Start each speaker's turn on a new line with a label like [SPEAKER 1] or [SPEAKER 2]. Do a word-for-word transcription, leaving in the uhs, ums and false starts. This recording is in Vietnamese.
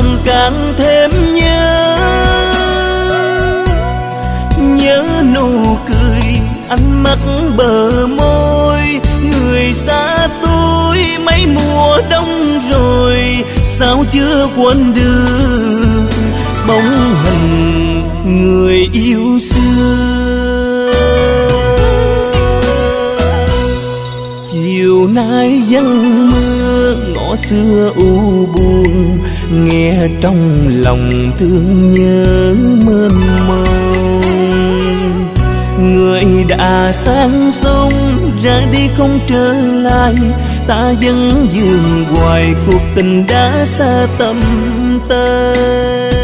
[SPEAKER 1] lòng càng thêm nhớ. Nhớ nụ cười, ánh mắt bờ môi, người xa tôi mấy mùa đông rồi, sao chưa quên được bóng hình người yêu xưa. Chiều nay giăng mưa, ngõ xưa u buồn, nghe trong lòng thương nhớ mênh mông. Người đã sang sông ra đi không trở lại, ta vẫn dường hoài cuộc tình đã xa tầm tay.